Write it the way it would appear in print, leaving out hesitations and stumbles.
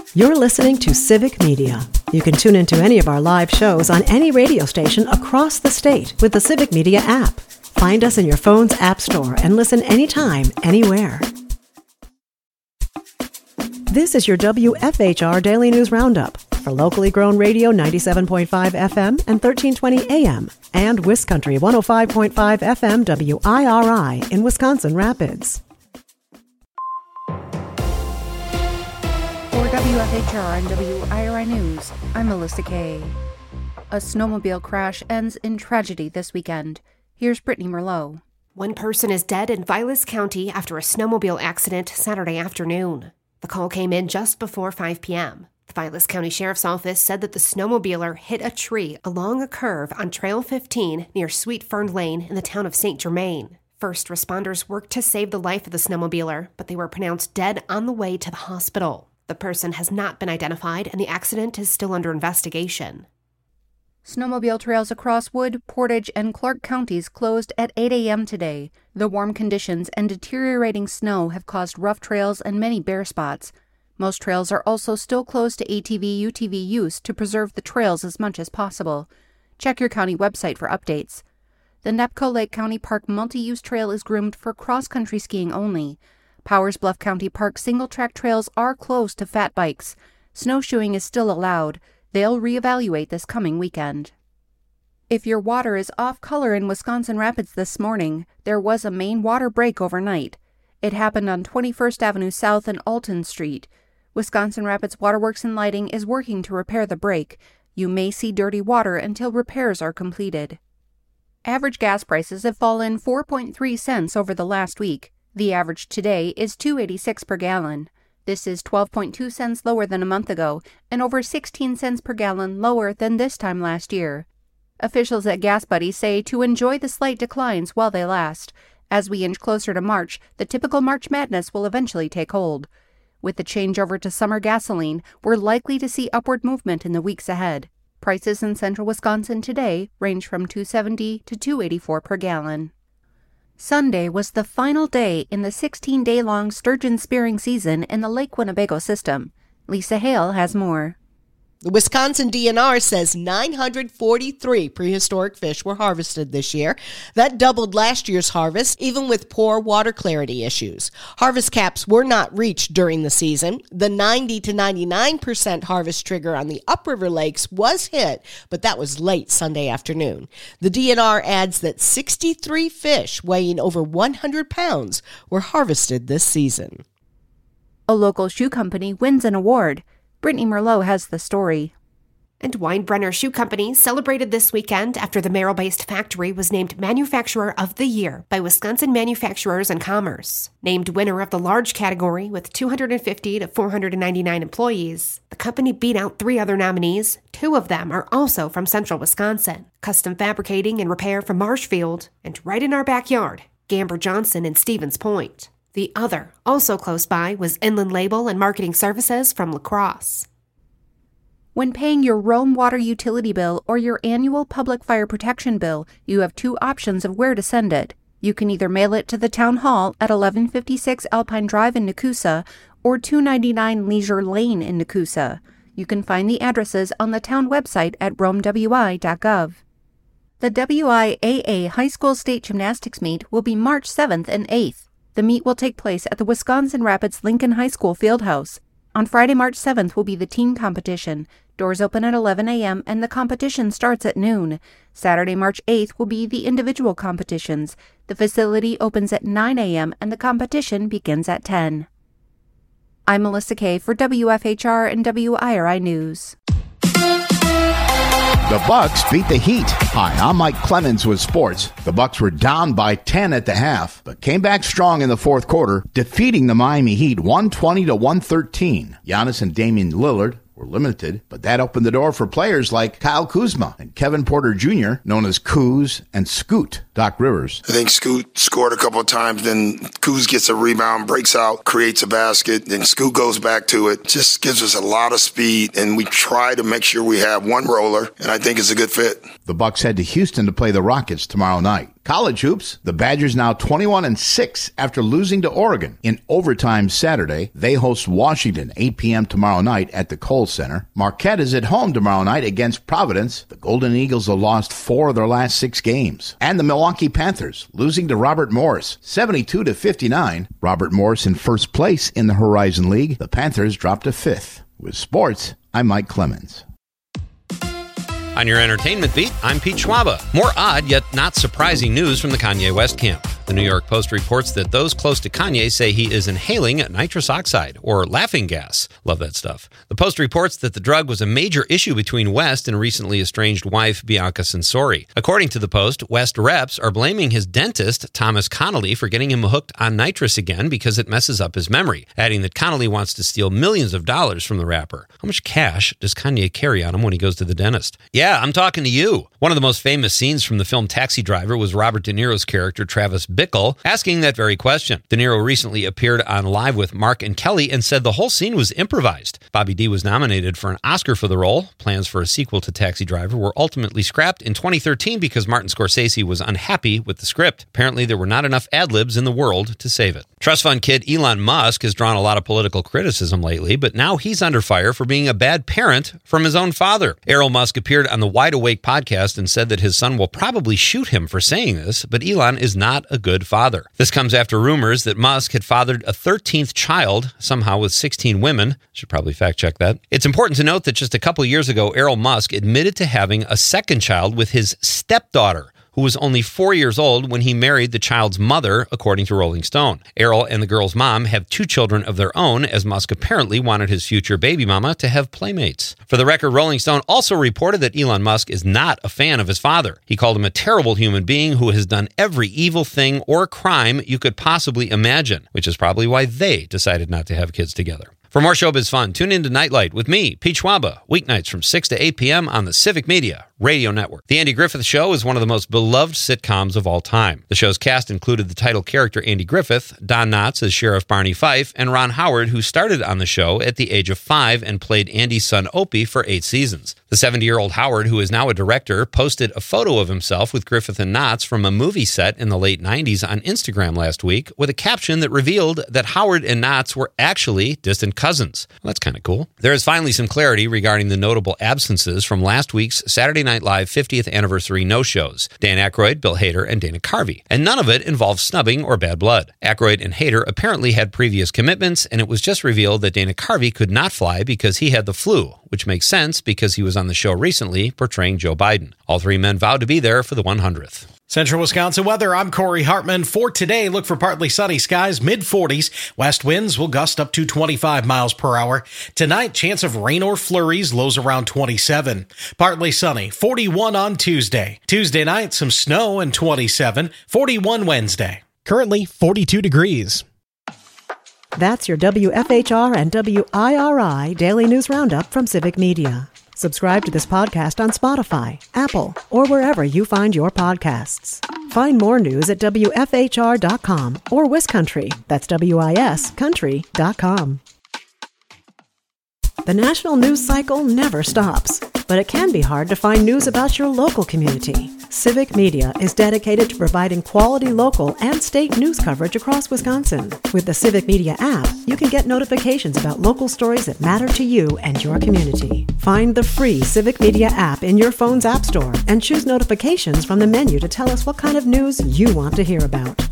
You're listening to Civic Media. You can tune into any of our live shows on any radio station across the state with the Civic Media app. Find us in your phone's app store and listen anytime, anywhere. This is your WFHR Daily News Roundup for locally grown radio 97.5 FM and 1320 AM and WisCountry 105.5 FM WIRI in Wisconsin Rapids. For WFHR and WIRI News, I'm Melissa Kay. A snowmobile crash ends in tragedy this weekend. Here's Brittany Merlot. One person is dead in Vilas County after a snowmobile accident Saturday afternoon. The call came in just before 5 p.m. The Vilas County Sheriff's Office said that the snowmobiler hit a tree along a curve on Trail 15 near Sweet Fern Lane in the town of St. Germain. First responders worked to save the life of the snowmobiler, but they were pronounced dead on the way to the hospital. The person has not been identified, and the accident is still under investigation. Snowmobile trails across Wood, Portage, and Clark counties closed at 8 a.m. today. The warm conditions and deteriorating snow have caused rough trails and many bare spots. Most trails are also still closed to ATV/UTV use to preserve the trails as much as possible. Check your county website for updates. The Nepco Lake County Park multi-use trail is groomed for cross-country skiing only. Powers Bluff County Park single-track trails are closed to fat bikes. Snowshoeing is still allowed. They'll reevaluate this coming weekend. If your water is off color in Wisconsin Rapids this morning, there was a main water break overnight. It happened on 21st Avenue South and Alton Street. Wisconsin Rapids Waterworks and Lighting is working to repair the break. You may see dirty water until repairs are completed. Average gas prices have fallen 4.3 cents over the last week. The average today is $2.86 per gallon. This is 12.2 cents lower than a month ago and over 16 cents per gallon lower than this time last year. Officials at Gas Buddy say to enjoy the slight declines while they last. As we inch closer to March, the typical March madness will eventually take hold. With the changeover to summer gasoline, we're likely to see upward movement in the weeks ahead. Prices in central Wisconsin today range from $2.70 to $2.84 per gallon. Sunday was the final day in the 16-day-long sturgeon spearing season in the Lake Winnebago system. Lisa Hale has more. The Wisconsin DNR says 943 prehistoric fish were harvested this year. That doubled last year's harvest, even with poor water clarity issues. Harvest caps were not reached during the season. The 90 to 99% harvest trigger on the upriver lakes was hit, but that was late Sunday afternoon. The DNR adds that 63 fish weighing over 100 pounds were harvested this season. A local shoe company wins an award. Brittany Merlot has the story. And Weinbrenner Shoe Company celebrated this weekend after the Merrill-based factory was named Manufacturer of the Year by Wisconsin Manufacturers and Commerce. Named winner of the large category with 250 to 499 employees, the company beat out 3 other nominees. 2 of them are also from central Wisconsin. Custom Fabricating and Repair from Marshfield, and right in our backyard, Gamber Johnson and Stevens Point. The other, also close by, was Inland Label and Marketing Services from La Crosse. When paying your Rome water utility bill or your annual public fire protection bill, you have 2 options of where to send it. You can either mail it to the Town Hall at 1156 Alpine Drive in Nakusa or 299 Leisure Lane in Nakusa. You can find the addresses on the town website at romewi.gov. The WIAA High School State Gymnastics Meet will be March 7th and 8th. The meet will take place at the Wisconsin Rapids Lincoln High School Fieldhouse. On Friday, March 7th will be the team competition. Doors open at 11 a.m. and the competition starts at noon. Saturday, March 8th will be the individual competitions. The facility opens at 9 a.m. and the competition begins at 10. I'm Melissa Kay for WFHR and WIRI News. The Bucks beat the Heat. Hi, I'm Mike Clemens with sports. The Bucks were down by 10 at the half, but came back strong in the fourth quarter, defeating the Miami Heat 120 to 113. Giannis and Damian Lillard were limited, but that opened the door for players like Kyle Kuzma and Kevin Porter Jr., known as Kuz and Scoot. Doc Rivers. I think Scoot scored a couple of times, then Kuz gets a rebound, breaks out, creates a basket, then Scoot goes back to it. Just gives us a lot of speed, and we try to make sure we have one roller, and I think it's a good fit. The Bucks head to Houston to play the Rockets tomorrow night. College hoops, the Badgers now 21-6 after losing to Oregon. In overtime Saturday, they host Washington 8 p.m. tomorrow night at the Kohl Center. Marquette is at home tomorrow night against Providence. The Golden Eagles have lost 4 of their last 6 games. And the Milwaukee Panthers losing to Robert Morris 72-59. Robert Morris in first place in the Horizon League. The Panthers dropped to 5th. With sports, I'm Mike Clemens. On your entertainment beat, I'm Pete Schwaba. More odd yet not surprising news from the Kanye West camp. The New York Post reports that those close to Kanye say he is inhaling nitrous oxide, or laughing gas. Love that stuff. The Post reports that the drug was a major issue between West and recently estranged wife Bianca Censori. According to the Post, West reps are blaming his dentist, Thomas Connolly, for getting him hooked on nitrous again because it messes up his memory, adding that Connolly wants to steal millions of dollars from the rapper. How much cash does Kanye carry on him when he goes to the dentist? Yeah, I'm talking to you. One of the most famous scenes from the film Taxi Driver was Robert De Niro's character, Travis Bickle, asking that very question. De Niro recently appeared on Live with Mark and Kelly and said the whole scene was improvised. Bobby D was nominated for an Oscar for the role. Plans for a sequel to Taxi Driver were ultimately scrapped in 2013 because Martin Scorsese was unhappy with the script. Apparently, there were not enough ad-libs in the world to save it. Trust fund kid Elon Musk has drawn a lot of political criticism lately, but now he's under fire for being a bad parent from his own father. Errol Musk appeared on the Wide Awake podcast and said that his son will probably shoot him for saying this, but Elon is not a good father. This comes after rumors that Musk had fathered a 13th child, somehow with 16 women. Should probably fact check that. It's important to note that just a couple years ago, Errol Musk admitted to having a second child with his stepdaughter, who was only 4 years old when he married the child's mother, according to Rolling Stone. Errol and the girl's mom have 2 children of their own, as Musk apparently wanted his future baby mama to have playmates. For the record, Rolling Stone also reported that Elon Musk is not a fan of his father. He called him a terrible human being who has done every evil thing or crime you could possibly imagine, which is probably why they decided not to have kids together. For more showbiz fun, tune in to Nightlight with me, Pete Schwaba, weeknights from 6 to 8 p.m. on the Civic Media Radio Network. The Andy Griffith Show is one of the most beloved sitcoms of all time. The show's cast included the title character Andy Griffith, Don Knotts as Sheriff Barney Fife, and Ron Howard, who started on the show at the age of 5 and played Andy's son Opie for 8 seasons. The 70-year-old Howard, who is now a director, posted a photo of himself with Griffith and Knotts from a movie set in the late 90s on Instagram last week with a caption that revealed that Howard and Knotts were actually distant cousins. Well, that's kind of cool. There is finally some clarity regarding the notable absences from last week's Saturday Night Live 50th anniversary no-shows. Dan Aykroyd, Bill Hader, and Dana Carvey. And none of it involved snubbing or bad blood. Aykroyd and Hader apparently had previous commitments, and it was just revealed that Dana Carvey could not fly because he had the flu, which makes sense because he was on the show recently portraying Joe Biden. All 3 men vowed to be there for the 100th. Central Wisconsin weather, I'm Corey Hartman. For today, look for partly sunny skies, mid-40s. West winds will gust up to 25 miles per hour. Tonight, chance of rain or flurries, lows around 27. Partly sunny, 41 on Tuesday. Tuesday night, some snow and 27. 41 Wednesday. Currently, 42 degrees. That's your WFHR and WIRI Daily News Roundup from Civic Media. Subscribe to this podcast on Spotify, Apple, or wherever you find your podcasts. Find more news at WFHR.com or WisCountry, that's WIS Country.com. The national news cycle never stops, but it can be hard to find news about your local community. Civic Media is dedicated to providing quality local and state news coverage across Wisconsin. With the Civic Media app, you can get notifications about local stories that matter to you and your community. Find the free Civic Media app in your phone's app store and choose notifications from the menu to tell us what kind of news you want to hear about.